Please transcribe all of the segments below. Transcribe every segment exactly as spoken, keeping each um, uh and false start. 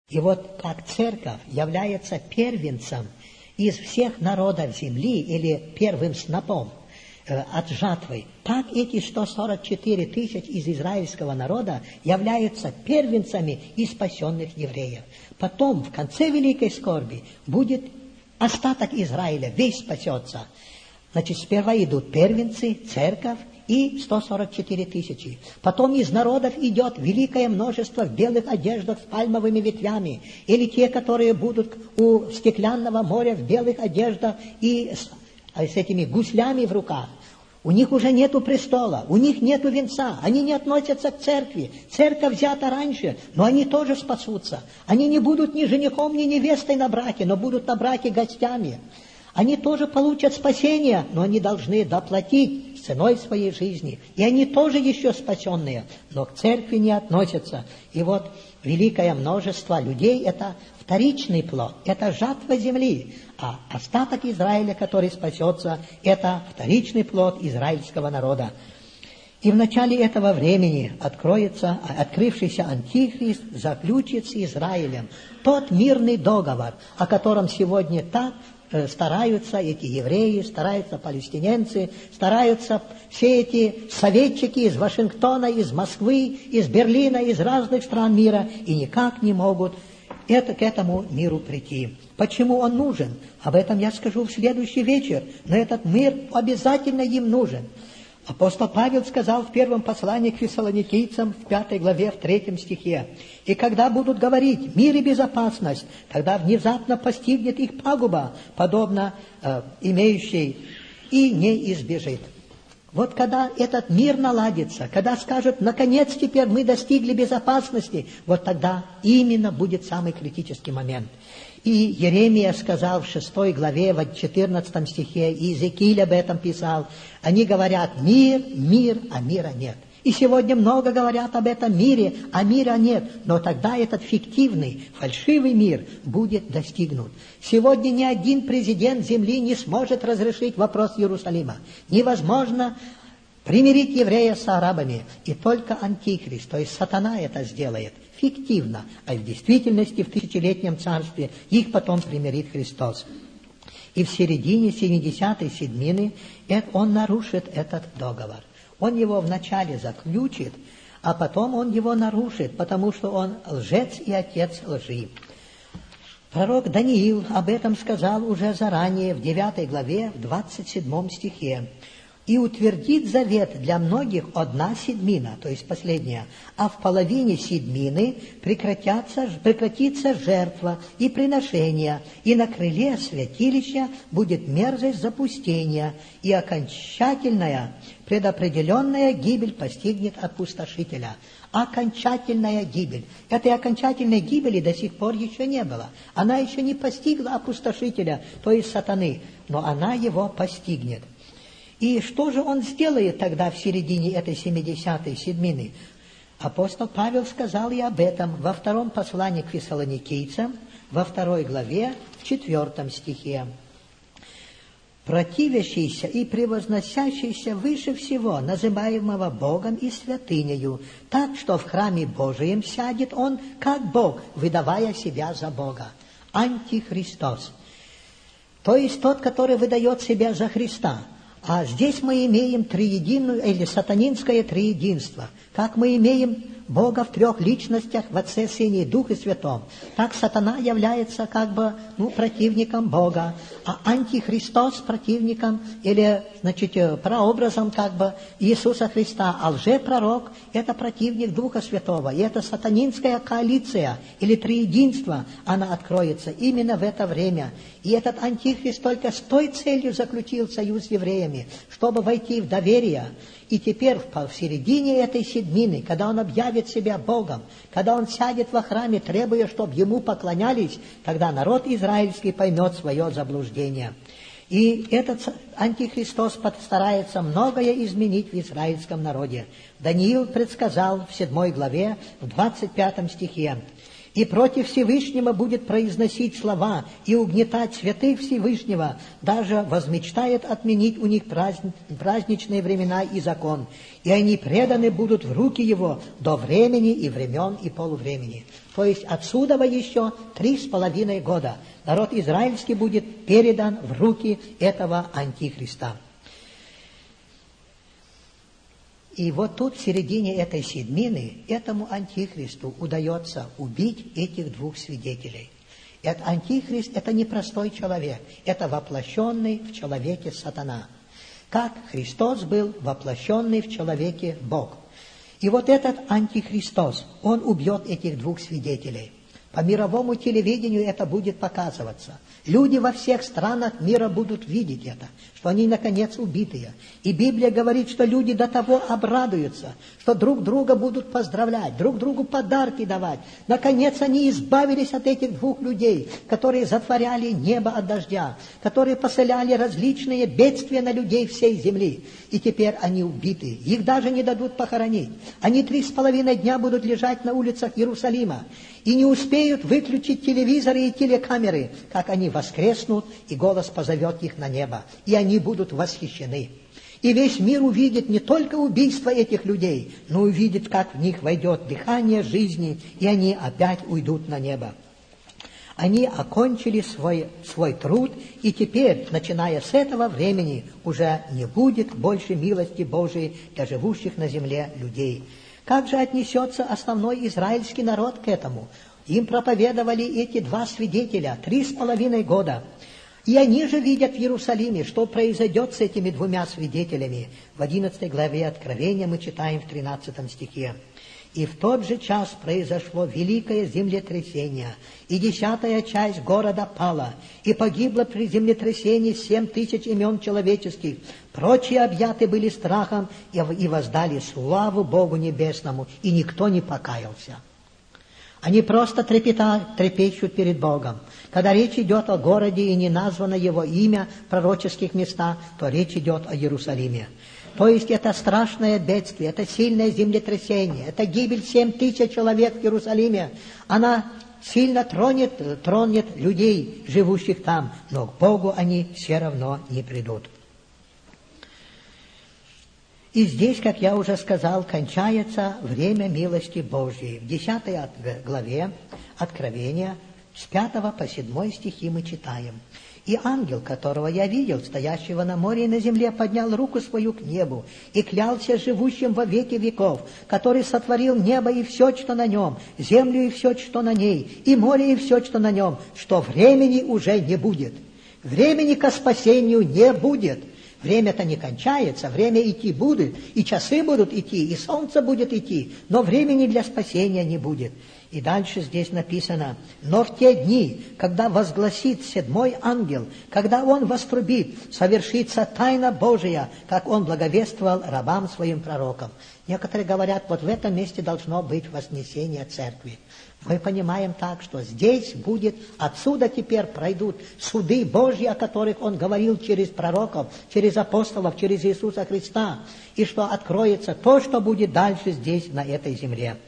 И вот как церковь является первенцем из всех народов земли или первым снопом э, от жатвы, так эти сто сорок четыре тысячи из израильского народа являются первенцами из спасенных евреев. Потом, в конце великой скорби, будет остаток Израиля, весь спасется. Значит, сперва идут первенцы, церковь и сто сорок четыре тысячи. Потом из народов идет великое множество в белых одеждах с пальмовыми ветвями, или те, которые будут у стеклянного моря в белых одеждах и с, с этими гуслями в руках. У них уже нету престола, у них нету венца, они не относятся к церкви. Церковь взята раньше, но они тоже спасутся. Они не будут ни женихом, ни невестой на браке, но будут на браке гостями. Они тоже получат спасение, но они должны доплатить ценой своей жизни. И они тоже еще спасенные, но к церкви не относятся. И вот великое множество людей – это вторичный плод, это жатва земли. А остаток Израиля, который спасется, это вторичный плод израильского народа. И в начале этого времени откроется, открывшийся Антихрист заключит с Израилем тот мирный договор, о котором сегодня так стараются эти евреи, стараются палестиненцы, стараются все эти советчики из Вашингтона, из Москвы, из Берлина, из разных стран мира, и никак не могут это, к этому миру прийти. Почему он нужен? Об этом я скажу в следующий вечер, но этот мир обязательно им нужен. Апостол Павел сказал в первом послании к фессалоникийцам, в пятой главе, в третьем стихе: «И когда будут говорить мир и безопасность, тогда внезапно постигнет их пагуба, подобно э, имеющей, и не избежит». Вот когда этот мир наладится, когда скажут, наконец теперь мы достигли безопасности, вот тогда именно будет самый критический момент. И Еремия сказал в шестой главе, в четырнадцатом стихе, и Иезекииль об этом писал, они говорят «мир, мир, а мира нет». И сегодня много говорят об этом мире, а мира нет. Но тогда этот фиктивный, фальшивый мир будет достигнут. Сегодня ни один президент земли не сможет разрешить вопрос Иерусалима. Невозможно примирить еврея с арабами. И только Антихрист, то есть сатана, это сделает. Фиктивно, а в действительности в тысячелетнем царстве их потом примирит Христос. И в середине семидесятой седмины он нарушит этот договор. Он его вначале заключит, а потом он его нарушит, потому что он лжец и отец лжи. Пророк Даниил об этом сказал уже заранее в девятой главе, в двадцать седьмом стихе. «И утвердит завет для многих одна седьмина», то есть последняя, «а в половине седьмины прекратятся, прекратится жертва и приношение, и на крыле святилища будет мерзость запустения, и окончательная предопределенная гибель постигнет опустошителя». Окончательная гибель. Этой окончательной гибели до сих пор еще не было. Она еще не постигла опустошителя, то есть сатаны, но она его постигнет. И что же он сделает тогда в середине этой семидесятой седмины? Апостол Павел сказал и об этом во втором послании к фессалоникийцам, во второй главе, в четвертом стихе. «Противящийся и превозносящийся выше всего, называемого Богом и святынею, так что в храме Божием сядет он, как Бог, выдавая себя за Бога». Антихристос. То есть тот, который выдает себя за Христа. А здесь мы имеем триединую, или сатанинское триединство. Как мы имеем Бога в трех личностях, в Отце, Сыне и Духе Святом, так сатана является как бы ну, противником Бога, а антихристос противником, или, значит, прообразом как бы Иисуса Христа, а лжепророк – это противник Духа Святого, и это сатанинская коалиция, или триединство, она откроется именно в это время. И этот антихрист только с той целью заключил союз с евреями, чтобы войти в доверие. И теперь в середине этой седмины, когда он объявит себя Богом, когда он сядет во храме, требуя, чтобы ему поклонялись, тогда народ израильский поймет свое заблуждение. И этот антихристос постарается многое изменить в израильском народе. Даниил предсказал в седьмой главе, в двадцать пятом стихе: и против Всевышнего будет произносить слова и угнетать святых Всевышнего, даже возмечтает отменить у них праздн... праздничные времена и закон, и они преданы будут в руки его до времени и времен и полувремени». То есть отсюда еще три с половиной года народ израильский будет передан в руки этого антихриста. И вот тут, в середине этой седмины, этому антихристу удается убить этих двух свидетелей. Этот антихрист – это не простой человек, это воплощенный в человеке сатана. Как Христос был воплощенный в человеке Бог. И вот этот антихристос, он убьет этих двух свидетелей. По мировому телевидению это будет показываться. Люди во всех странах мира будут видеть это, что они, наконец, убитые. И Библия говорит, что люди до того обрадуются, что друг друга будут поздравлять, друг другу подарки давать. Наконец, они избавились от этих двух людей, которые затворяли небо от дождя, которые посылали различные бедствия на людей всей земли. И теперь они убиты. Их даже не дадут похоронить. Они три с половиной дня будут лежать на улицах Иерусалима и не успеют выключить телевизоры и телекамеры, как они воскреснут, и голос позовет их на небо, и они будут восхищены. И весь мир увидит не только убийство этих людей, но увидит, как в них войдет дыхание жизни, и они опять уйдут на небо. Они окончили свой, свой труд, и теперь, начиная с этого времени, уже не будет больше милости Божией для живущих на земле людей. Как же отнесется основной израильский народ к этому? Им проповедовали эти два свидетеля три с половиной года. И они же видят в Иерусалиме, что произойдет с этими двумя свидетелями. В одиннадцатой главе Откровения мы читаем в тринадцатом стихе. «И в тот же час произошло великое землетрясение, и десятая часть города пала, и погибло при землетрясении семь тысяч имен человеческих. Прочие объяты были страхом и воздали славу Богу Небесному, и никто не покаялся». Они просто трепетают, трепещут перед Богом. Когда речь идет о городе и не названо его имя в пророческих местах, то речь идет о Иерусалиме. То есть это страшное бедствие, это сильное землетрясение, это гибель семь тысяч человек в Иерусалиме. Она сильно тронет, тронет людей, живущих там, но к Богу они все равно не придут. И здесь, как я уже сказал, кончается время милости Божьей. В десятой главе Откровения, с пятого по седьмой стихи мы читаем. «И ангел, которого я видел, стоящего на море и на земле, поднял руку свою к небу и клялся живущим во веки веков, который сотворил небо и все, что на нем, землю и все, что на ней, и море и все, что на нем, что времени уже не будет». Времени ко спасению не будет. Время-то не кончается, время идти будет, и часы будут идти, и солнце будет идти, но времени для спасения не будет. И дальше здесь написано: «Но в те дни, когда возгласит седьмой ангел, когда он вострубит, совершится тайна Божия, как он благовествовал рабам своим пророкам». Некоторые говорят, вот в этом месте должно быть вознесение церкви. Мы понимаем так, что здесь будет, отсюда теперь пройдут суды Божьи, о которых Он говорил через пророков, через апостолов, через Иисуса Христа, и что откроется то, что будет дальше здесь, на этой земле.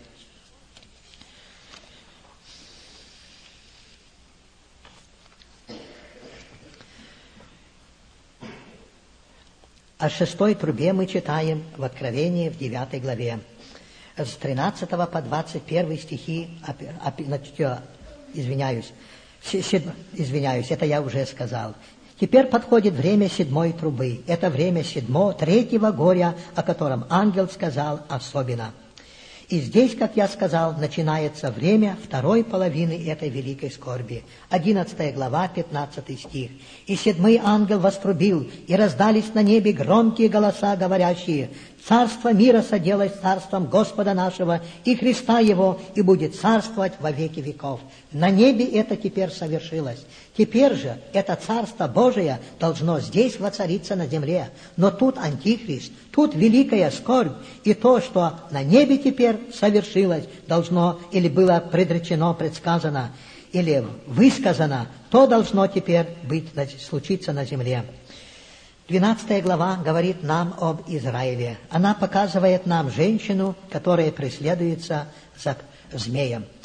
О шестой трубе мы читаем в Откровении в девятой главе. С тринадцатого по двадцать первый стихи, извиняюсь, извиняюсь, это я уже сказал. Теперь подходит время седьмой трубы. Это время седьмого, третьего горя, о котором ангел сказал особенно. И здесь, как я сказал, начинается время второй половины этой великой скорби. Одиннадцатая глава, пятнадцатый стих. «И седьмой ангел вострубил, и раздались на небе громкие голоса, говорящие: Царство мира соделай царством Господа нашего и Христа Его, и будет царствовать во веки веков». На небе это теперь совершилось. Теперь же это Царство Божие должно здесь воцариться на земле. Но тут Антихрист, тут великая скорбь, и то, что на небе теперь совершилось, должно или было предречено, предсказано, или высказано, то должно теперь быть, случиться на земле. Двенадцатая глава говорит нам об Израиле. Она показывает нам женщину, которая преследуется за змеем.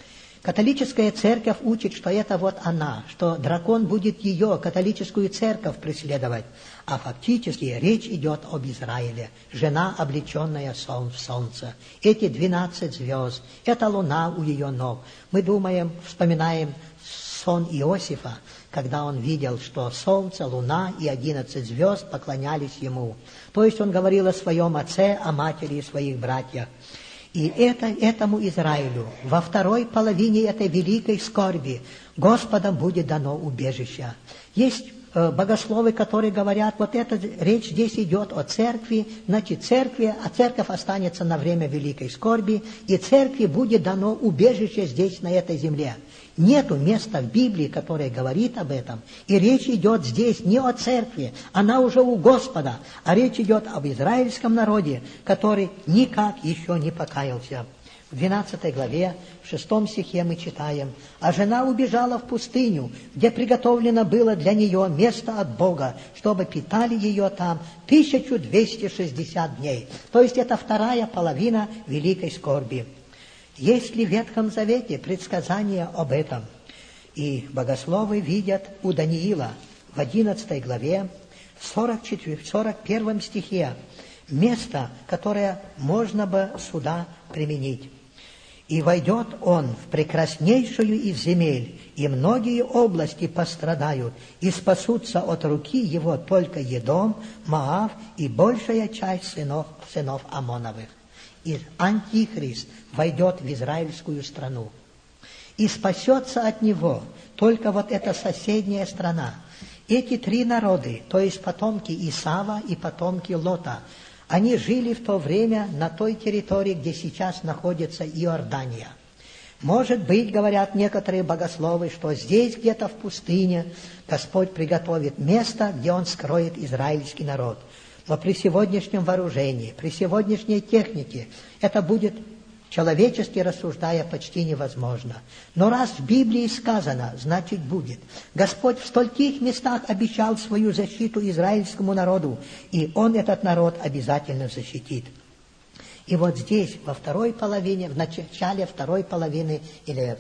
Католическая церковь учит, что это вот она, что дракон будет ее, католическую церковь, преследовать. А фактически речь идет об Израиле, жена, облеченная в солнце. Эти двенадцать звезд, это луна у ее ног. Мы думаем, вспоминаем сон Иосифа, когда он видел, что солнце, луна и одиннадцать звезд поклонялись ему. То есть он говорил о своем отце, о матери и своих братьях. И это, этому Израилю во второй половине этой великой скорби Господом будет дано убежище. Есть э, богословы, которые говорят, вот эта речь здесь идет о церкви, значит церкви, а церковь останется на время великой скорби, и церкви будет дано убежище здесь, на этой земле. Нету места в Библии, которое говорит об этом. И речь идет здесь не о церкви, она уже у Господа, а речь идет об израильском народе, который никак еще не покаялся. В двенадцатой главе, в шестом стихе мы читаем: «А жена убежала в пустыню, где приготовлено было для нее место от Бога, чтобы питали ее там тысячу двести шестьдесят дней». То есть это вторая половина великой скорби. Есть ли в Ветхом Завете предсказания об этом? И богословы видят у Даниила в одиннадцатой главе, в сорок первом стихе, место, которое можно бы сюда применить. «И войдет он в прекраснейшую из земель, и многие области пострадают, и спасутся от руки его только Едом, Моав и большая часть сынов, сынов Амоновых». И Антихрист войдет в израильскую страну. И спасется от него только вот эта соседняя страна. Эти три народа, то есть потомки Исава и потомки Лота, они жили в то время на той территории, где сейчас находится Иордания. Может быть, говорят некоторые богословы, что здесь где-то в пустыне Господь приготовит место, где Он скроет израильский народ. Но при сегодняшнем вооружении, при сегодняшней технике это будет, человечески рассуждая, почти невозможно. Но раз в Библии сказано, значит будет. Господь в стольких местах обещал свою защиту израильскому народу, и Он этот народ обязательно защитит. И вот здесь, во второй половине, в начале второй половины, или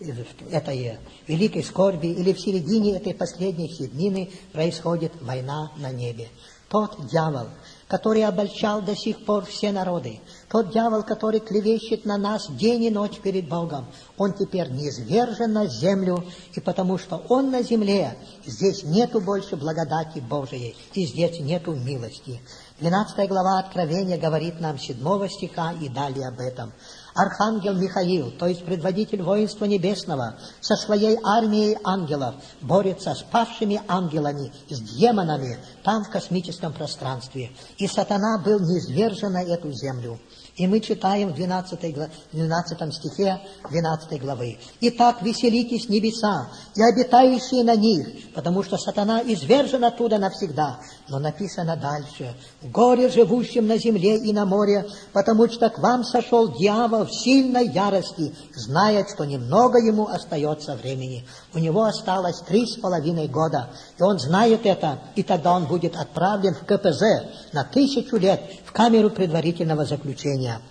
этой великой скорби, или в середине этой последней седмины происходит война на небе. Тот дьявол, который обольщал до сих пор все народы, тот дьявол, который клевещет на нас день и ночь перед Богом, он теперь низвержен на землю, и потому что он на земле, здесь нету больше благодати Божией, и здесь нету милости. двенадцатая глава Откровения говорит нам седьмого стиха и далее об этом. Архангел Михаил, то есть предводитель воинства небесного, со своей армией ангелов борется с павшими ангелами, с демонами, там в космическом пространстве. И сатана был низвержен на эту землю. И мы читаем в двенадцатом стихе двенадцатой главы. «Итак, веселитесь небеса и обитающие на них, потому что сатана извержен оттуда навсегда». Но написано дальше: «Горе живущим на земле и на море, потому что к вам сошел дьявол в сильной ярости, зная, что немного ему остается времени». У него осталось три с половиной года, и он знает это, и тогда он будет отправлен в ка пэ зэ на тысячу лет в камеру предварительного заключения.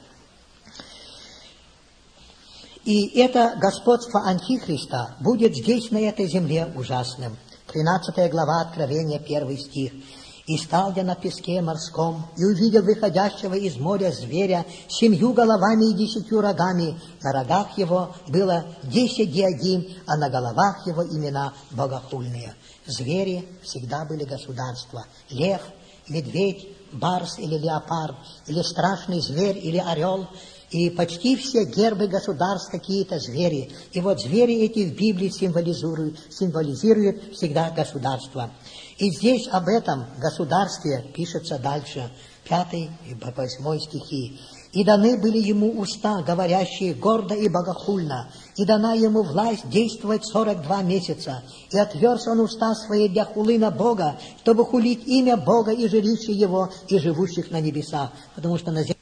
И это господство Антихриста будет здесь, на этой земле, ужасным. тринадцатая глава Откровения, первый стих. «И стал я на песке морском, и увидел выходящего из моря зверя с семью головами и десятью рогами. На рогах его было десять диадим, а на головах его имена богохульные». Звери всегда были государства. Лев, медведь, барс или леопард, или страшный зверь, или орел. И почти все гербы государств какие-то звери. И вот звери эти в Библии символизируют, символизируют всегда государство. И здесь об этом государстве пишется дальше, пятый и восьмой стихи. «И даны были ему уста, говорящие гордо и богохульно, и дана ему власть действовать сорок два месяца. И отверз он уста свои для хулы на Бога, чтобы хулить имя Бога и жилище его, и живущих на небесах». Потому что на земле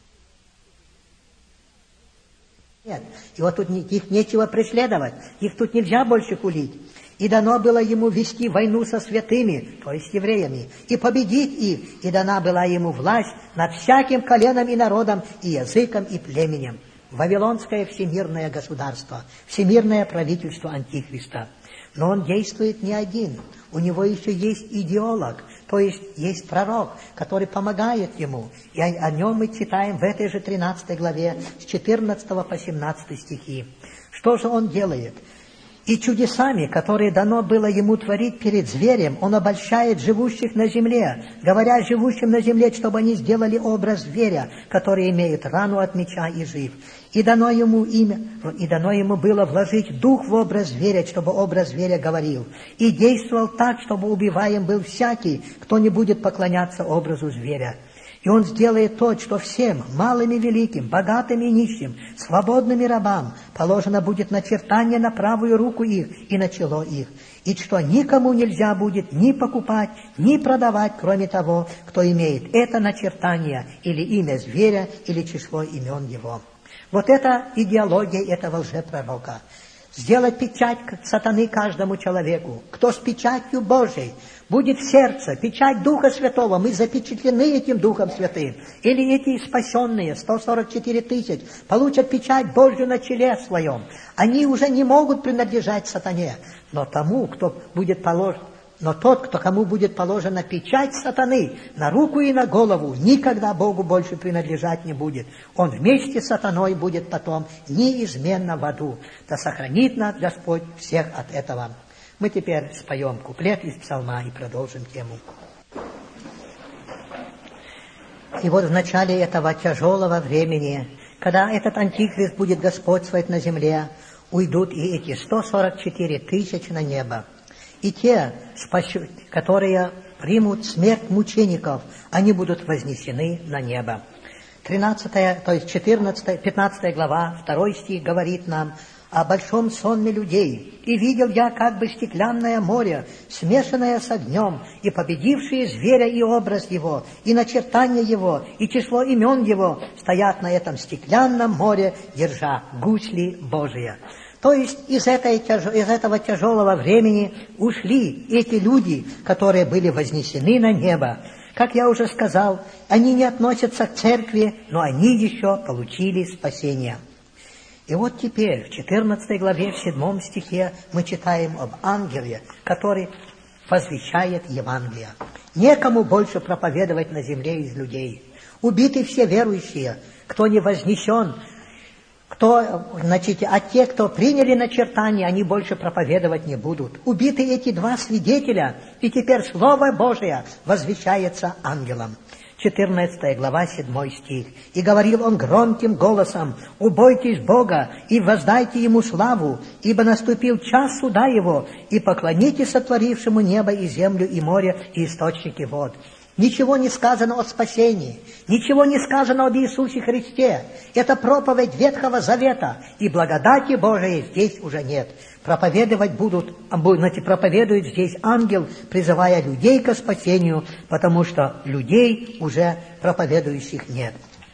нет. И вот тут их нечего преследовать, их тут нельзя больше хулить. «И дано было ему вести войну со святыми», то есть евреями, «и победить их, и дана была ему власть над всяким коленом и народом, и языком, и племенем». Вавилонское всемирное государство, всемирное правительство Антихриста. Но он действует не один. У него еще есть идеолог, то есть есть пророк, который помогает ему. И о, о нем мы читаем в этой же тринадцатой главе с четырнадцатого по семнадцатый стихи. Что же он делает? И чудесами, которые дано было ему творить перед зверем, он обольщает живущих на земле, говоря живущим на земле, чтобы они сделали образ зверя, который имеет рану от меча и жив. И дано ему имя, и дано ему было вложить дух в образ зверя, чтобы образ зверя говорил. И действовал так, чтобы убиваем был всякий, кто не будет поклоняться образу зверя. И он сделает то, что всем, малым и великим, богатым и нищим, свободным и рабам, положено будет начертание на правую руку их и на чело их, и что никому нельзя будет ни покупать, ни продавать, кроме того, кто имеет это начертание, или имя зверя, или число имен его. Вот это идеология этого лжепророка. Сделать печать сатаны каждому человеку, кто с печатью Божией будет в сердце, печать Духа Святого, мы запечатлены этим Духом Святым. Или эти спасенные, сто сорок четыре тысяч, получат печать Божью на челе своем. Они уже не могут принадлежать сатане, но тому, кто будет положен, но тот, кто кому будет положена печать сатаны на руку и на голову, никогда Богу больше принадлежать не будет. Он вместе с сатаной будет потом неизменно в аду. Да сохранит нас Господь всех от этого. Мы теперь споем куплет из псалма и продолжим тему. И вот в начале этого тяжелого времени, когда этот антихрист будет господствовать на земле, уйдут и эти сто сорок четыре тысячи на небо. И те, которые примут смерть мучеников, они будут вознесены на небо. тринадцатая, то есть четырнадцатая, пятнадцатая глава, второй стих говорит нам о большом сонме людей. «И видел я как бы стеклянное море, смешанное с огнем, и победившие зверя и образ его, и начертание его, и число имен его, стоят на этом стеклянном море, держа гусли Божия». То есть из, этой, из этого тяжелого времени ушли эти люди, которые были вознесены на небо. Как я уже сказал, они не относятся к церкви, но они еще получили спасение. И вот теперь в четырнадцатой главе, в седьмом стихе мы читаем об ангеле, который возвещает Евангелие. Некому больше проповедовать на земле из людей. Убиты все верующие, кто не вознесен, кто, значит, а те, кто приняли начертание, они больше проповедовать не будут. Убиты эти два свидетеля, и теперь Слово Божие возвещается ангелом. четырнадцатая глава, седьмой стих. «И говорил он громким голосом: убойтесь Бога и воздайте Ему славу, ибо наступил час суда Его, и поклонитесь сотворившему небо и землю и море и источники вод». Ничего не сказано о спасении, ничего не сказано об Иисусе Христе. Это проповедь Ветхого Завета, и благодати Божией здесь уже нет. Проповедовать будут, значит, проповедует здесь ангел, призывая людей к спасению, потому что людей уже проповедующих нет.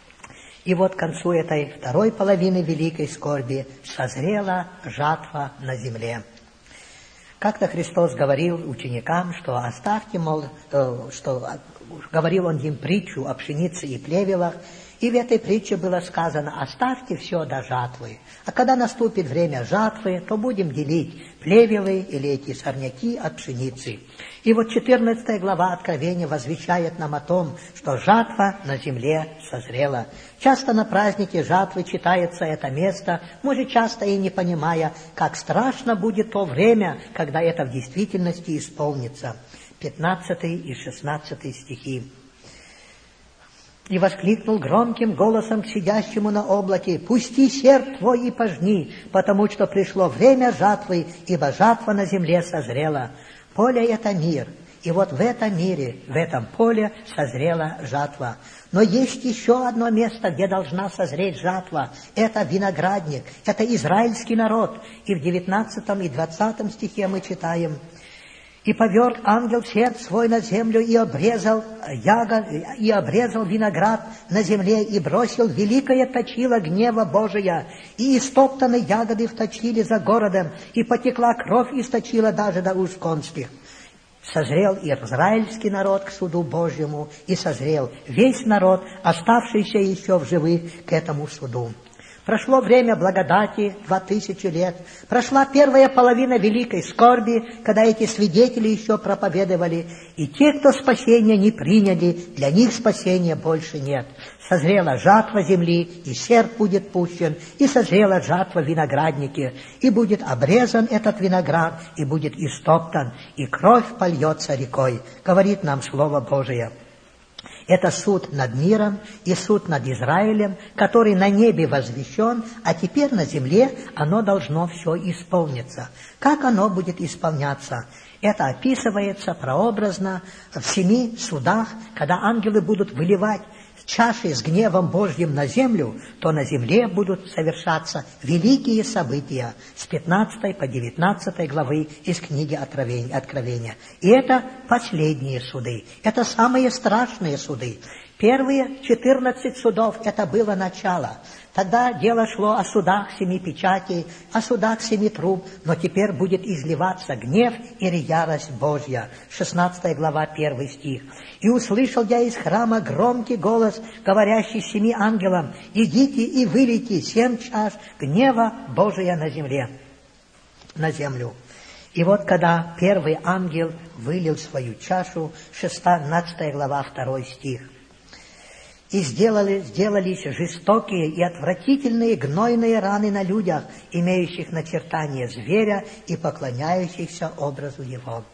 И вот к концу этой второй половины великой скорби созрела жатва на земле. Как-то Христос говорил ученикам, что оставьте, мол, что говорил он им притчу о пшенице и плевелах, и в этой притче было сказано: оставьте все до жатвы. А когда наступит время жатвы, то будем делить плевелы или эти сорняки от пшеницы. И вот четырнадцатая глава Откровения возвещает нам о том, что жатва на земле созрела. Часто на празднике жатвы читается это место, может, часто и не понимая, как страшно будет то время, когда это в действительности исполнится. пятнадцатый и шестнадцатый стихи. «И воскликнул громким голосом к сидящему на облаке: пусти серп твой и пожни, потому что пришло время жатвы, ибо жатва на земле созрела». Поле — это мир, и вот в этом мире, в этом поле созрела жатва. Но есть еще одно место, где должна созреть жатва. Это виноградник, это израильский народ. И в девятнадцатом и двадцатом стихе мы читаем: «И поверг ангел серп свой на землю, и обрезал ягод, и обрезал виноград на земле, и бросил великое точило гнева Божия, и истоптаны ягоды в точиле за городом, и потекла кровь из точила даже до уст конских». Созрел израильский народ к суду Божьему, и созрел весь народ, оставшийся еще в живых, к этому суду. Прошло время благодати, два тысячи лет. Прошла первая половина великой скорби, когда эти свидетели еще проповедовали. И те, кто спасения не приняли, для них спасения больше нет. Созрела жатва земли, и серп будет пущен, и созрела жатва виноградники, и будет обрезан этот виноград, и будет истоптан, и кровь польется рекой, говорит нам Слово Божие. Это суд над миром и суд над Израилем, который на небе возвещен, а теперь на земле оно должно все исполниться. Как оно будет исполняться? Это описывается прообразно в семи судах, когда ангелы будут выливать чаши с гневом Божьим на землю, то на земле будут совершаться великие события с пятнадцатой по девятнадцатой главы из книги Откровения. И это последние суды, это самые страшные суды. Первые четырнадцать судов – это было начало. Тогда дело шло о судах семи печатей, о судах семи труб, но теперь будет изливаться гнев и ярость Божья. шестнадцатая глава, первый стих. «И услышал я из храма громкий голос, говорящий семи ангелам: идите и вылейте семь чаш гнева Божия на земле, на землю». И вот когда первый ангел вылил свою чашу, шестнадцатая глава, второй стих. «И сделали, сделались жестокие и отвратительные гнойные раны на людях, имеющих начертание зверя и поклоняющихся образу его».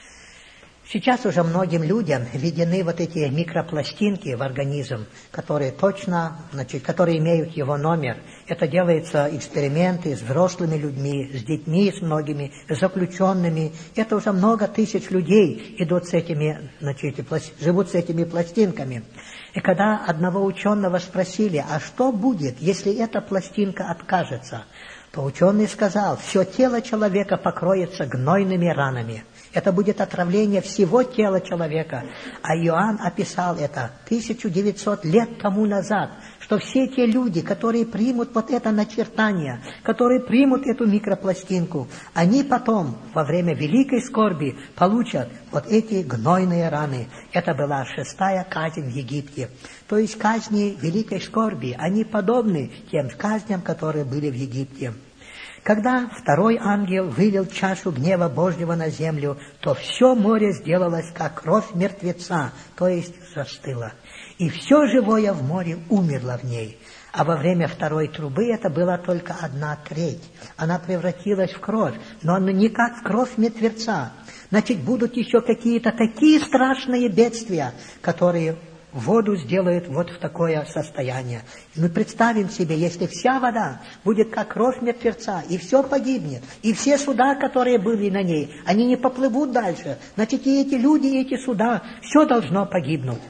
Сейчас уже многим людям введены вот эти микропластинки в организм, которые точно, значит, которые имеют его номер. Это делается эксперименты с взрослыми людьми, с детьми, с многими, с заключенными. Это уже много тысяч людей идут с этими, значит, живут с этими пластинками. И когда одного ученого спросили, а что будет, если эта пластинка откажется, то ученый сказал: все тело человека покроется гнойными ранами. Это будет отравление всего тела человека. А Иоанн описал это тысячу девятьсот лет тому назад, что все те люди, которые примут вот это начертание, которые примут эту микропластинку, они потом, во время великой скорби, получат вот эти гнойные раны. Это была шестая казнь в Египте. То есть казни великой скорби, они подобны тем казням, которые были в Египте. Когда второй ангел вылил чашу гнева Божьего на землю, то все море сделалось, как кровь мертвеца, то есть застыло. И все живое в море умерло в ней. А во время второй трубы это была только одна треть. Она превратилась в кровь, но она не как в кровь мертвеца. Значит, будут еще какие-то такие страшные бедствия, которые воду сделают вот в такое состояние. Мы представим себе, если вся вода будет как кровь мертвеца, и все погибнет, и все суда, которые были на ней, они не поплывут дальше, значит, и эти люди, и эти суда, все должно погибнуть.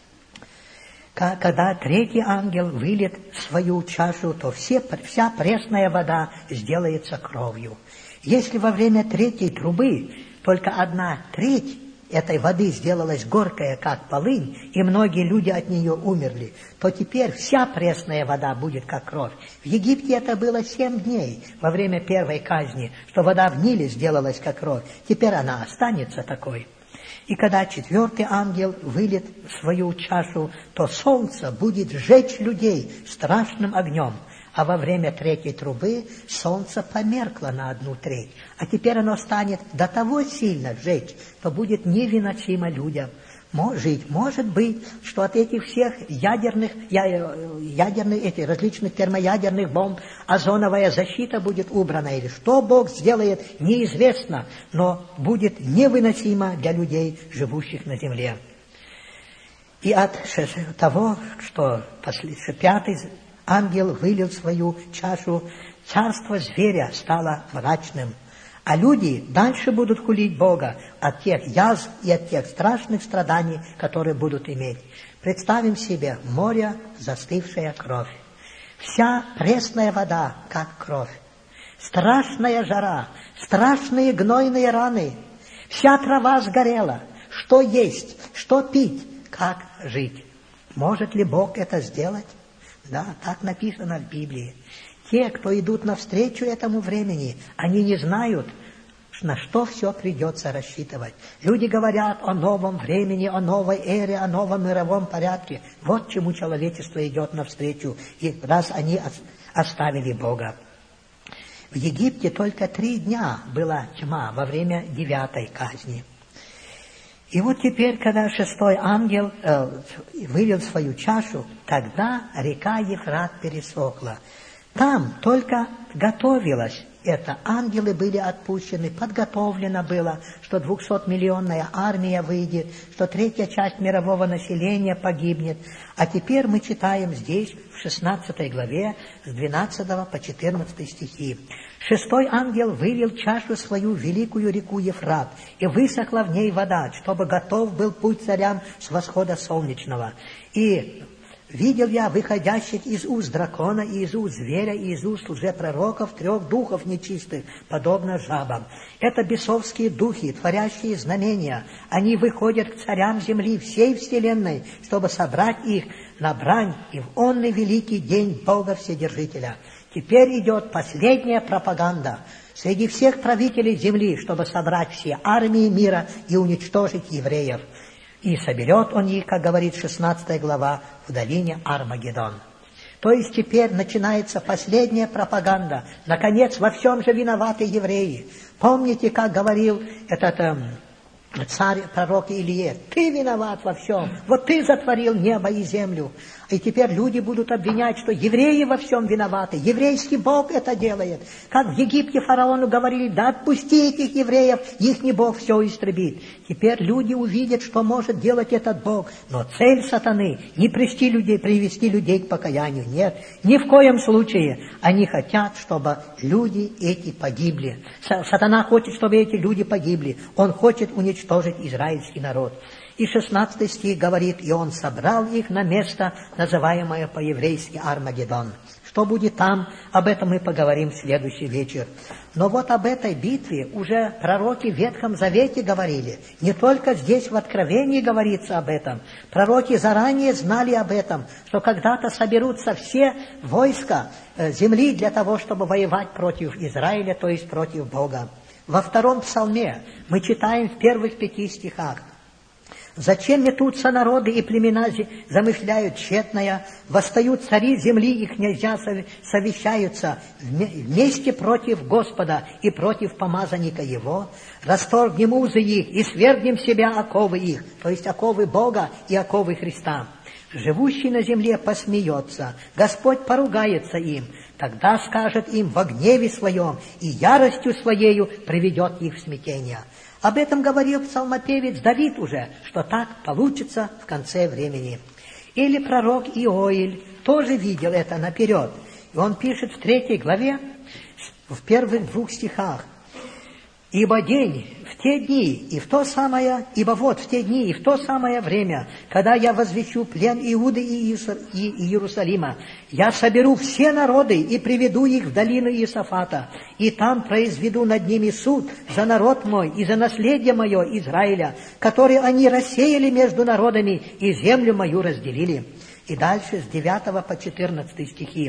Когда третий ангел выльет свою чашу, то все, вся пресная вода сделается кровью. Если во время третьей трубы только одна треть этой воды сделалась горькая, как полынь, и многие люди от нее умерли, то теперь вся пресная вода будет как кровь. В Египте это было семь дней во время первой казни, что вода в Ниле сделалась как кровь. Теперь она останется такой. И когда четвертый ангел выльет свою чашу, то солнце будет сжечь людей страшным огнем. А во время третьей трубы солнце померкло на одну треть. А теперь оно станет до того сильно сжечь, что будет невыносимо людям жить. Может быть, что от этих всех ядерных, ядерных, этих различных термоядерных бомб озоновая защита будет убрана. Или что Бог сделает, неизвестно, но будет невыносимо для людей, живущих на земле. И от того, что пятый ангел вылил свою чашу, царство зверя стало мрачным, а люди дальше будут хулить Бога от тех язв и от тех страшных страданий, которые будут иметь. Представим себе море, застывшая кровь. Вся пресная вода, как кровь. Страшная жара, страшные гнойные раны. Вся трава сгорела. Что есть, что пить, как жить? Может ли Бог это сделать? Да, так написано в Библии. Те, кто идут навстречу этому времени, они не знают, на что все придется рассчитывать. Люди говорят о новом времени, о новой эре, о новом мировом порядке. Вот чему человечество идет навстречу. И раз они оставили Бога. В Египте только три дня была тьма во время девятой казни. И вот теперь, когда шестой ангел э, вывел свою чашу, тогда река Ефрат пересохла. Там только готовилась это. Ангелы были отпущены, подготовлено было, что двухсотмиллионная армия выйдет, что третья часть мирового населения погибнет. А теперь мы читаем здесь, в шестнадцатой главе, с двенадцатого по четырнадцатый стихи. «Шестой ангел вывел чашу свою в великую реку Ефрат, и высохла в ней вода, чтобы готов был путь царям с восхода солнечного. И видел я выходящих из уст дракона, и из уст зверя, и из уст лжепророков трех духов нечистых, подобно жабам. Это бесовские духи, творящие знамения. Они выходят к царям земли, всей вселенной, чтобы собрать их на брань и в онный великий день Бога Вседержителя». Теперь идет последняя пропаганда среди всех правителей земли, чтобы собрать все армии мира и уничтожить евреев. И соберет он их, как говорит шестнадцатая глава, в долине Армагеддон. То есть теперь начинается последняя пропаганда. Наконец, во всем же виноваты евреи. Помните, как говорил этот эм, царь, пророк Илия? Ты виноват во всем. Вот ты затворил небо и землю. И теперь люди будут обвинять, что евреи во всем виноваты. Еврейский Бог это делает. Как в Египте фараону говорили, да отпусти этих евреев, ихний Бог все истребит. Теперь люди увидят, что может делать этот Бог. Но цель сатаны не привести людей, привести людей к покаянию. Нет, ни в коем случае. Они хотят, чтобы люди эти погибли. Сатана хочет, чтобы эти люди погибли. Он хочет уничтожить израильский народ. И шестнадцатый стих говорит, и он собрал их на место, называемое по-еврейски Армагеддон. Что будет там, об этом мы поговорим в следующий вечер. Но вот об этой битве уже пророки в Ветхом Завете говорили. Не только здесь в Откровении говорится об этом. Пророки заранее знали об этом, что когда-то соберутся все войска земли для того, чтобы воевать против Израиля, то есть против Бога. Во втором псалме мы читаем в первых пяти стихах. «Зачем метутся народы и племена замышляют тщетное, восстают цари земли и князья совещаются вместе против Господа и против помазанника Его, расторгнем узы их и свергнем себя оковы их», то есть оковы Бога и оковы Христа. «Живущий на земле посмеется, Господь поругается им, тогда скажет им во гневе своем и яростью своею приведет их в смятение». Об этом говорил псалмопевец Давид уже, что так получится в конце времени. Или пророк Иоиль тоже видел это наперед. И он пишет в третьей главе, в первых двух стихах. «Ибо день в те дни, и в то самое, ибо вот в те дни, и в то самое время, когда я возвещу плен Иуды и Иерусалима, я соберу все народы и приведу их в долину Иосафата, и там произведу над ними суд за народ мой и за наследие мое Израиля, который они рассеяли между народами и землю мою разделили». И дальше с девятого по четырнадцатый стихи.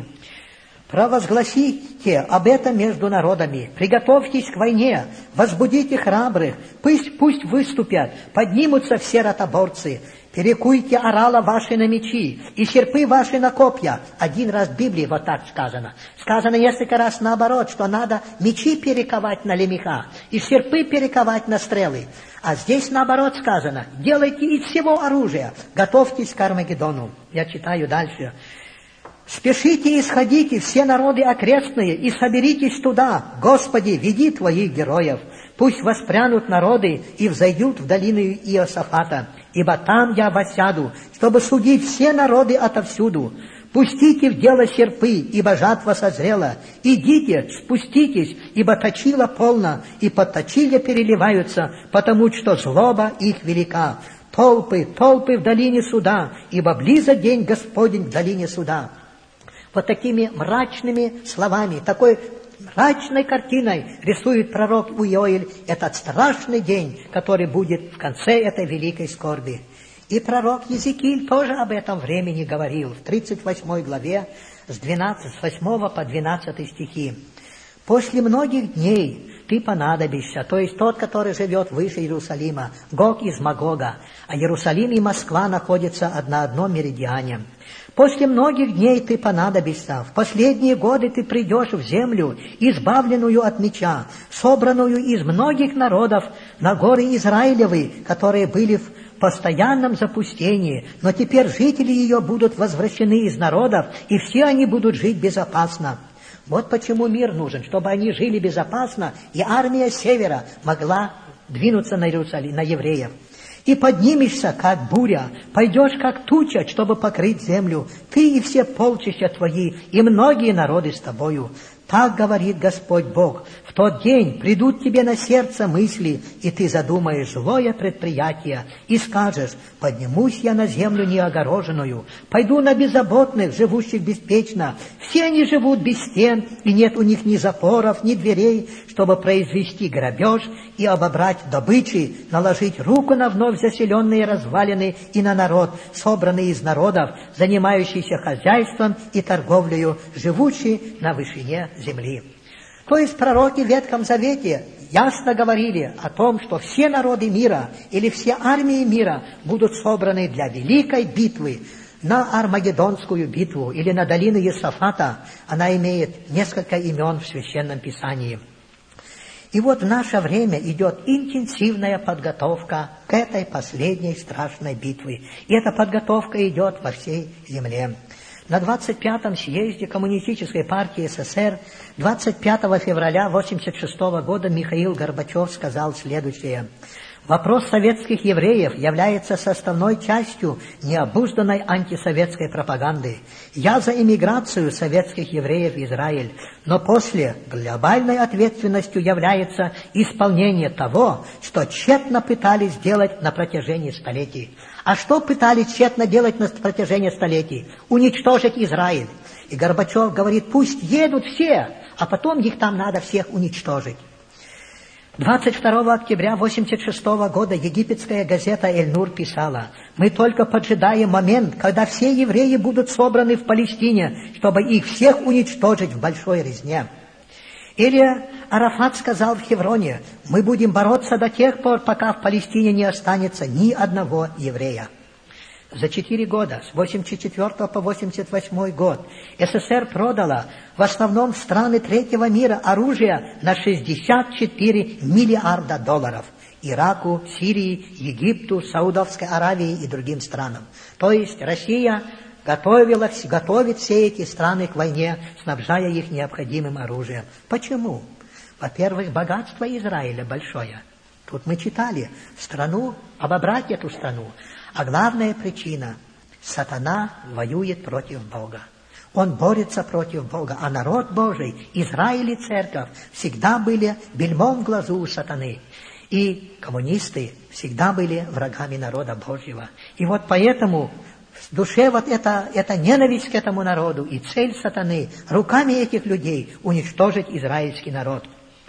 «Провозгласите об этом между народами, приготовьтесь к войне, возбудите храбрых, пусть, пусть выступят, поднимутся все ротоборцы, перекуйте орала ваши на мечи и серпы ваши на копья». Один раз в Библии вот так сказано. Сказано несколько раз наоборот, что надо мечи перековать на лемеха и серпы перековать на стрелы. А здесь наоборот сказано, делайте из всего оружия, готовьтесь к Армагеддону. Я читаю дальше. «Спешите и сходите, все народы окрестные, и соберитесь туда, Господи, веди Твоих героев. Пусть воспрянут народы и взойдут в долину Иосафата, ибо там я воссяду, чтобы судить все народы отовсюду. Пустите в дело серпы, ибо жатва созрела. Идите, спуститесь, ибо точила полна, и под точилья переливаются, потому что злоба их велика. Толпы, толпы в долине суда, ибо близок день Господень в долине суда». Вот такими мрачными словами, такой мрачной картиной рисует пророк Иоиль этот страшный день, который будет в конце этой великой скорби. И пророк Иезекииль тоже об этом времени говорил в тридцать восьмой главе с, двенадцатого, с восьмого по двенадцатый стихи. «После многих дней ты понадобишься, то есть тот, который живет выше Иерусалима, Гог из Магога, а Иерусалим и Москва находятся на одном меридиане. После многих дней ты понадобишься, в последние годы ты придешь в землю, избавленную от меча, собранную из многих народов, на горы Израилевы, которые были в постоянном запустении, но теперь жители ее будут возвращены из народов, и все они будут жить безопасно. Вот почему мир нужен, чтобы они жили безопасно, и армия севера могла двинуться на Иерусалим, на евреев. И поднимешься, как буря, пойдешь, как туча, чтобы покрыть землю, ты и все полчища твои, и многие народы с тобою. Так говорит Господь Бог: в тот день придут тебе на сердце мысли, и ты задумаешь злое предприятие, и скажешь: поднимусь я на землю неогороженную, пойду на беззаботных, живущих беспечно. Все они живут без стен, и нет у них ни запоров, ни дверей, чтобы произвести грабеж и обобрать добычи, наложить руку на вновь заселенные развалины и на народ, собранный из народов, занимающийся хозяйством и торговлею, живущий на вышине земли. То есть пророки в Ветхом Завете ясно говорили о том, что все народы мира или все армии мира будут собраны для великой битвы, на Армагеддонскую битву или на долину Иосафата. Она имеет несколько имен в Священном Писании. И вот в наше время идет интенсивная подготовка к этой последней страшной битве. И эта подготовка идет во всей земле. На двадцать пятом съезде Коммунистической партии СССР двадцать пятого февраля восемьдесят шестого года Михаил Горбачев сказал следующее: «Вопрос советских евреев является составной частью необузданной антисоветской пропаганды. Я за эмиграцию советских евреев в Израиль, но после глобальной ответственностью является исполнение того, что тщетно пытались сделать на протяжении столетий». А что пытались тщетно делать на протяжении столетий? Уничтожить Израиль. И Горбачев говорит: пусть едут все, а потом их там надо всех уничтожить. двадцать второго октября восемьдесят шестого года египетская газета «Эль-Нур» писала: «Мы только поджидаем момент, когда все евреи будут собраны в Палестине, чтобы их всех уничтожить в большой резне». Или Арафат сказал в Хевроне: «Мы будем бороться до тех пор, пока в Палестине не останется ни одного еврея». За четыре года, с восемьдесят четвёртого по восемьдесят восьмой год, СССР продала в основном в страны третьего мира оружие на шестьдесят четыре миллиарда долларов. Ираку, Сирии, Египту, Саудовской Аравии и другим странам. То есть Россия готовила, готовит все эти страны к войне, снабжая их необходимым оружием. Почему? Во-первых, богатство Израиля большое. Тут мы читали: страну, обобрать эту страну. А главная причина – сатана воюет против Бога. Он борется против Бога, а народ Божий, Израиль и церковь всегда были бельмом в глазу у сатаны. И коммунисты всегда были врагами народа Божьего. И вот поэтому в душе вот эта, эта ненависть к этому народу и цель сатаны руками этих людей уничтожить израильский народ.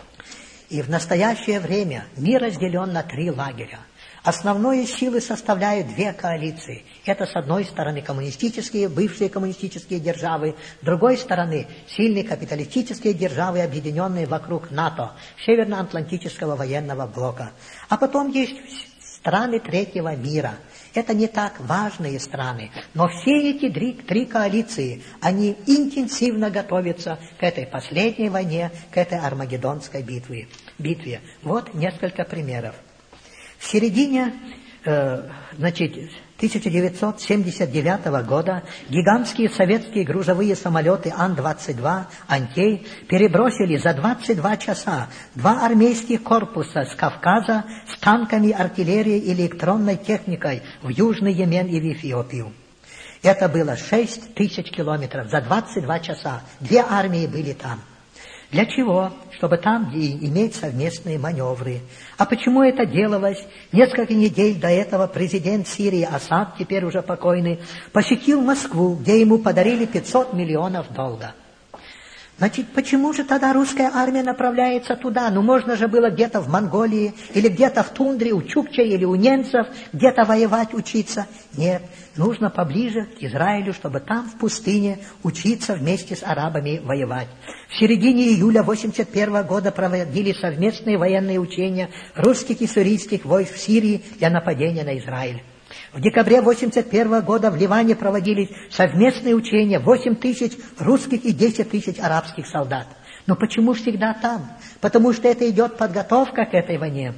И в настоящее время мир разделен на три лагеря. Основные силы составляют две коалиции. Это, с одной стороны, коммунистические, бывшие коммунистические державы, с другой стороны, сильные капиталистические державы, объединенные вокруг НАТО, Североатлантического военного блока. А потом есть страны третьего мира. Это не так важные страны, но все эти три, три коалиции, они интенсивно готовятся к этой последней войне, к этой Армагеддонской битве. битве. Вот несколько примеров. В середине э, значит, тысяча девятьсот семьдесят девятого года гигантские советские грузовые самолеты Ан двадцать два «Антей» перебросили за двадцать два часа два армейских корпуса с Кавказа с танками, артиллерией и электронной техникой в Южный Йемен и в Эфиопию. Это было шесть тысяч километров за двадцать два часа. Две армии были там. Для чего? Чтобы там иметь совместные маневры. А почему это делалось? Несколько недель до этого президент Сирии Асад, теперь уже покойный, посетил Москву, где ему подарили пятьсот миллионов долга. Значит, почему же тогда русская армия направляется туда? Ну, можно же было где-то в Монголии, или где-то в тундре у чукчей, или у немцев, где-то воевать, учиться. Нет, нужно поближе к Израилю, чтобы там, в пустыне, учиться вместе с арабами воевать. В середине июля восемьдесят первого года проводили совместные военные учения русских и сирийских войск в Сирии для нападения на Израиль. В декабре восемьдесят первого года в Ливане проводились совместные учения восемь тысяч русских и десять тысяч арабских солдат. Но почему всегда там? Потому что это идет подготовка к этой войне.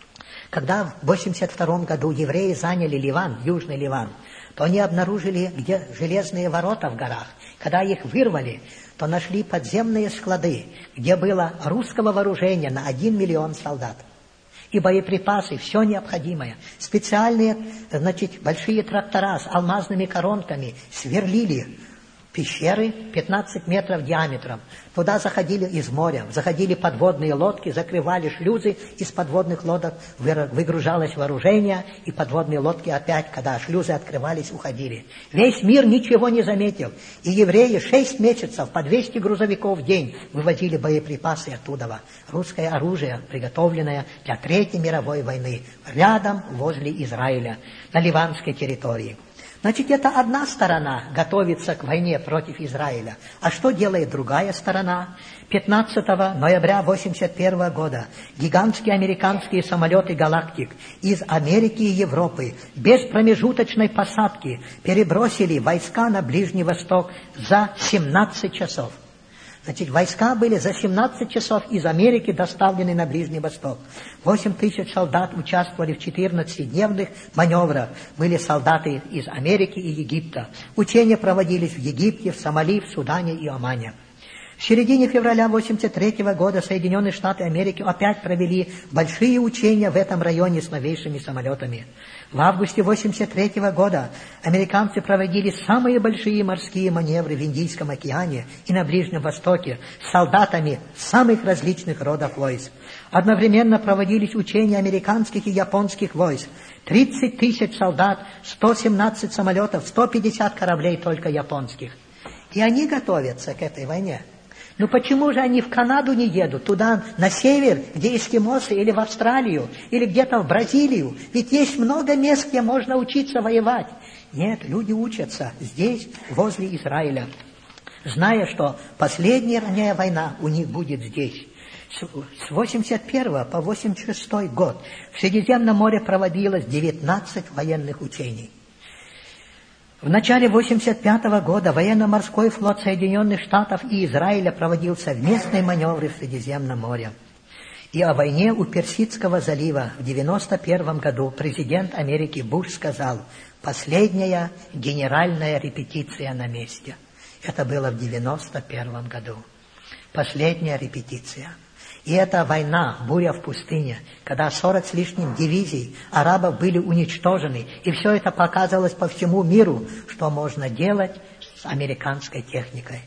Когда в восемьдесят втором году евреи заняли Ливан, Южный Ливан, то они обнаружили, где железные ворота в горах. Когда их вырвали, то нашли подземные склады, где было русского вооружения на один миллион солдат. И боеприпасы, все необходимое. Специальные, значит, большие трактора с алмазными коронками сверлили пещеры пятнадцать метров диаметром. Туда заходили из моря, заходили подводные лодки, закрывали шлюзы, из подводных лодок выгружалось вооружение, и подводные лодки опять, когда шлюзы открывались, уходили. Весь мир ничего не заметил. И евреи шесть месяцев по двести грузовиков в день вывозили боеприпасы оттуда. Русское оружие, приготовленное для Третьей мировой войны, рядом возле Израиля, на ливанской территории. Значит, это одна сторона готовится к войне против Израиля. А что делает другая сторона? пятнадцатого ноября восемьдесят первого года гигантские американские самолеты «Галактик» из Америки и Европы без промежуточной посадки перебросили войска на Ближний Восток за семнадцать часов. Значит, войска были за семнадцать часов из Америки доставлены на Ближний Восток. восемь тысяч солдат участвовали в четырнадцатидневных маневрах. Были солдаты из Америки и Египта. Учения проводились в Египте, в Сомали, в Судане и Омане. В середине февраля восемьдесят третьего года Соединенные Штаты Америки опять провели большие учения в этом районе с новейшими самолетами. В августе восемьдесят третьего года американцы проводили самые большие морские маневры в Индийском океане и на Ближнем Востоке с солдатами самых различных родов войск. Одновременно проводились учения американских и японских войск. тридцать тысяч солдат, сто семнадцать самолетов, сто пятьдесят кораблей только японских. И они готовятся к этой войне. Ну почему же они в Канаду не едут, туда, на север, где эскимосы, или в Австралию, или где-то в Бразилию? Ведь есть много мест, где можно учиться воевать. Нет, люди учатся здесь, возле Израиля, зная, что последняя война у них будет здесь. С восемьдесят первого по восемьдесят шестой год в Средиземном море проводилось девятнадцать военных учений. В начале восемьдесят пятого года военно-морской флот Соединенных Штатов и Израиля проводил совместные маневры в Средиземном море. И о войне у Персидского залива в девяносто первом году президент Америки Буш сказал: «Последняя генеральная репетиция на месте». Это было в девяносто первом году. Последняя репетиция. И эта война, буря в пустыне, когда сорок с лишним дивизий арабов были уничтожены, и все это показывалось по всему миру, что можно делать с американской техникой.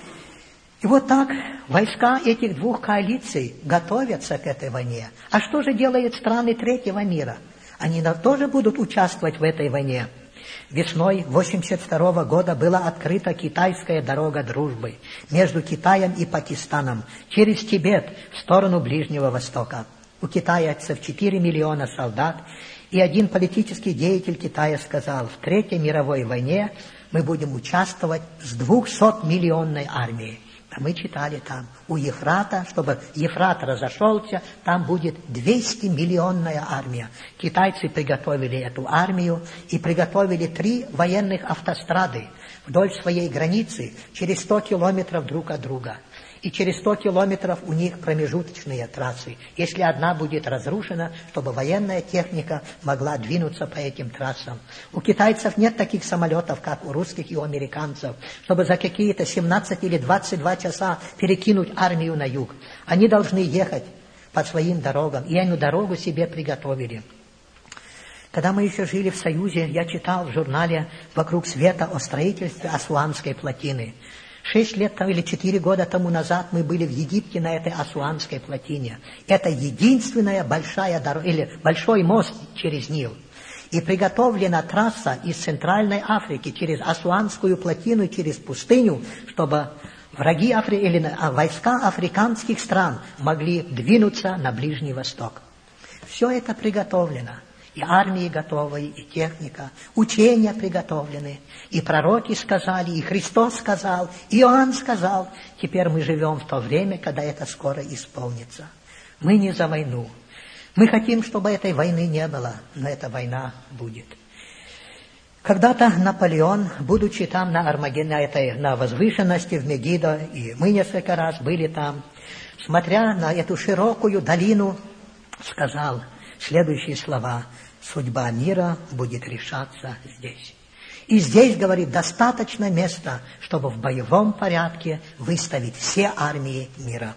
И вот так войска этих двух коалиций готовятся к этой войне. А что же делают страны третьего мира? Они тоже будут участвовать в этой войне. Весной восемьдесят второго года была открыта китайская дорога дружбы между Китаем и Пакистаном через Тибет в сторону Ближнего Востока. У китайцев четыре миллиона солдат, и один политический деятель Китая сказал: в Третьей мировой войне мы будем участвовать с двухсотмиллионной армией. А мы читали там, у Ефрата, чтобы Ефрат разошелся, там будет двухсотмиллионная армия. Китайцы приготовили эту армию и приготовили три военных автострады вдоль своей границы, через сто километров друг от друга. И через сто километров у них промежуточные трассы. Если одна будет разрушена, чтобы военная техника могла двинуться по этим трассам. У китайцев нет таких самолетов, как у русских и у американцев, чтобы за какие-то семнадцать или двадцать два часа перекинуть армию на юг. Они должны ехать по своим дорогам, и эту дорогу себе приготовили. Когда мы еще жили в Союзе, я читал в журнале «Вокруг света» о строительстве Асуанской плотины. Шесть лет или четыре года тому назад мы были в Египте на этой Асуанской плотине. Это единственная большая дорога, или большой мост через Нил. И приготовлена трасса из Центральной Африки через Асуанскую плотину, через пустыню, чтобы враги Афри... или а, войска африканских стран могли двинуться на Ближний Восток. Все это приготовлено. И армии готовы, и техника, учения приготовлены. И пророки сказали, и Христос сказал, и Иоанн сказал. Теперь мы живем в то время, когда это скоро исполнится. Мы не за войну. Мы хотим, чтобы этой войны не было, но эта война будет. Когда-то Наполеон, будучи там на Армагеддоне, на, этой, на возвышенности в Мегидо, и мы несколько раз были там, смотря на эту широкую долину, сказал следующие слова: «Судьба мира будет решаться здесь». И здесь, говорит, достаточно места, чтобы в боевом порядке выставить все армии мира.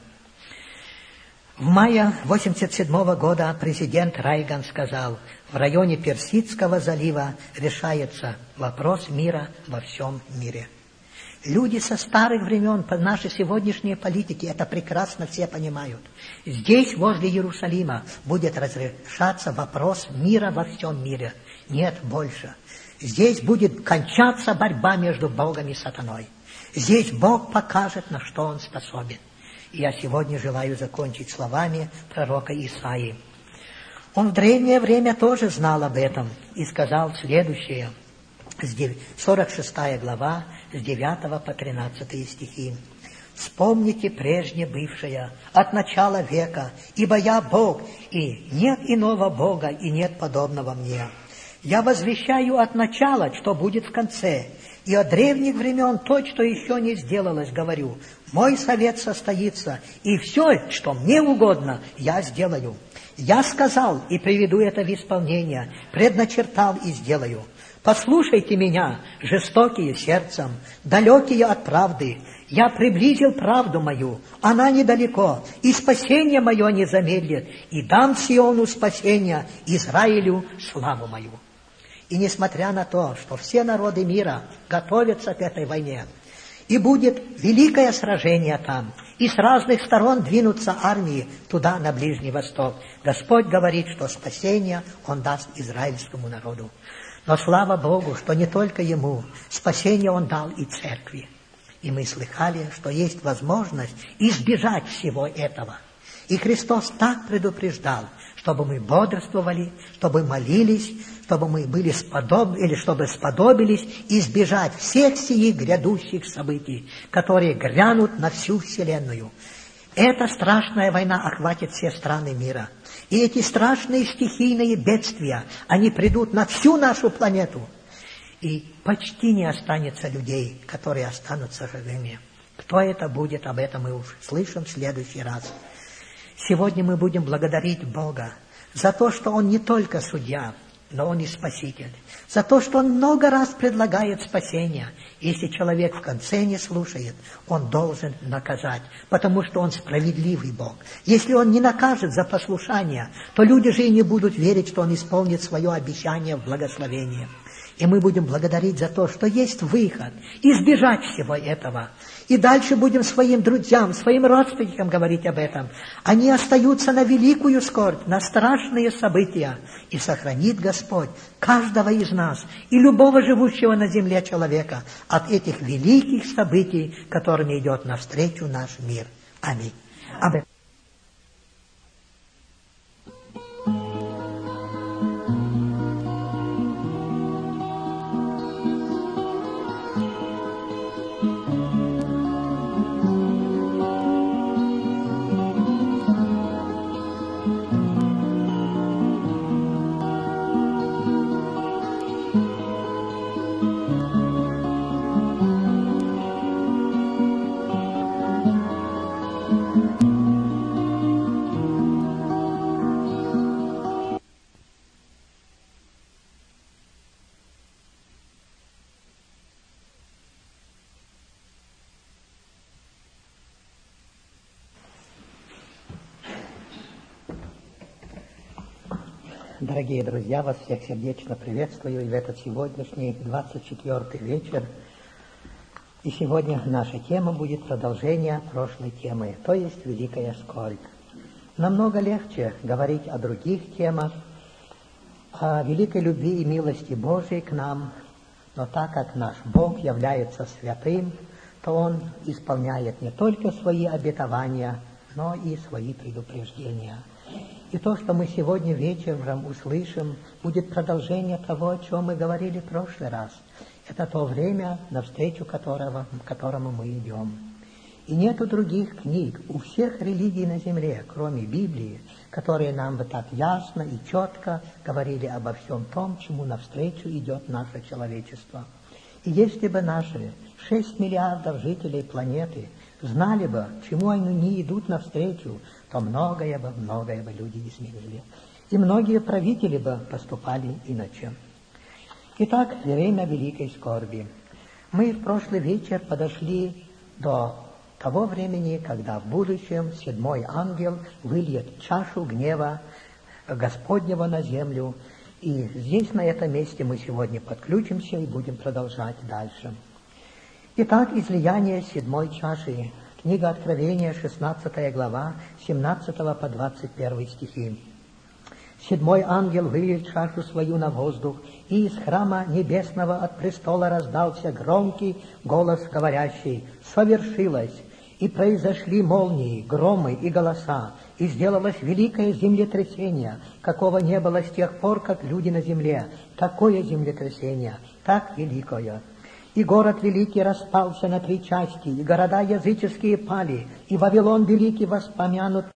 В мае восемьдесят седьмого года президент Рейган сказал: в районе Персидского залива решается вопрос мира во всем мире. Люди со старых времен, по нашей сегодняшней политике, это прекрасно все понимают. Здесь, возле Иерусалима, будет разрешаться вопрос мира во всем мире. Нет больше. Здесь будет кончаться борьба между Богом и сатаной. Здесь Бог покажет, на что Он способен. И я сегодня желаю закончить словами пророка Исаии. Он в древнее время тоже знал об этом и сказал следующее. сорок шестая глава, с девятого по тринадцатый стихи. «Вспомните прежнее бывшее от начала века, ибо я Бог, и нет иного Бога, и нет подобного мне. Я возвещаю от начала, что будет в конце, и от древних времен то, что еще не сделалось, говорю. Мой совет состоится, и все, что мне угодно, я сделаю. Я сказал и приведу это в исполнение, предначертал и сделаю. Послушайте меня, жестокие сердцем, далекие от правды. Я приблизил правду мою, она недалеко, и спасение мое не замедлит, и дам Сиону спасение, Израилю славу мою». И несмотря на то, что все народы мира готовятся к этой войне, и будет великое сражение там, и с разных сторон двинутся армии туда, на Ближний Восток, Господь говорит, что спасение Он даст израильскому народу. Но слава Богу, что не только Ему, спасение Он дал и церкви. И мы слыхали, что есть возможность избежать всего этого. И Христос так предупреждал, чтобы мы бодрствовали, чтобы молились, чтобы мы были сподобны, или чтобы сподобились избежать всех сих грядущих событий, которые грянут на всю вселенную. Эта страшная война охватит все страны мира. И эти страшные стихийные бедствия, они придут на всю нашу планету. И почти не останется людей, которые останутся живыми. Кто это будет, об этом мы уж слышим в следующий раз. Сегодня мы будем благодарить Бога за то, что Он не только судья, но Он и Спаситель. За то, что Он много раз предлагает спасение. Если человек в конце не слушает, Он должен наказать, потому что Он справедливый Бог. Если Он не накажет за послушание, то люди же и не будут верить, что Он исполнит свое обещание в благословении. И мы будем благодарить за то, что есть выход, избежать всего этого. И дальше будем своим друзьям, своим родственникам говорить об этом. Они остаются на великую скорбь, на страшные события. И сохранит Господь каждого из нас и любого живущего на земле человека от этих великих событий, которыми идет навстречу наш мир. Аминь. Аминь. Дорогие друзья, вас всех сердечно приветствую и в этот сегодняшний двадцать четвёртый вечер. И сегодня наша тема будет продолжение прошлой темы, то есть великая скорбь. Намного легче говорить о других темах, о великой любви и милости Божией к нам, но так как наш Бог является святым, что Он исполняет не только свои обетования, но и свои предупреждения. И то, что мы сегодня вечером услышим, будет продолжение того, о чем мы говорили в прошлый раз. Это то время, навстречу которого, к которому мы идем. И нету других книг у всех религий на земле, кроме Библии, которые нам бы так ясно и четко говорили обо всем том, чему навстречу идет наше человечество. И если бы наши шесть миллиардов жителей планеты знали бы, чему они не идут навстречу, то многое бы, многое бы люди изменили. И многие правители бы поступали иначе. Итак, время великой скорби. Мы в прошлый вечер подошли до того времени, когда в будущем седьмой ангел выльет чашу гнева Господнего на землю. И здесь, на этом месте, мы сегодня подключимся и будем продолжать дальше. Итак, излияние седьмой чаши. Книга Откровения, шестнадцатая глава, семнадцатого по двадцать первый стихи. Седьмой ангел вылил чашу свою на воздух, и из храма небесного от престола раздался громкий голос, говорящий: «Совершилось!» И произошли молнии, громы и голоса, и сделалось великое землетрясение, какого не было с тех пор, как люди на земле. Такое землетрясение, так великое. И город великий распался на три части, и города языческие пали, и Вавилон великий воспомянут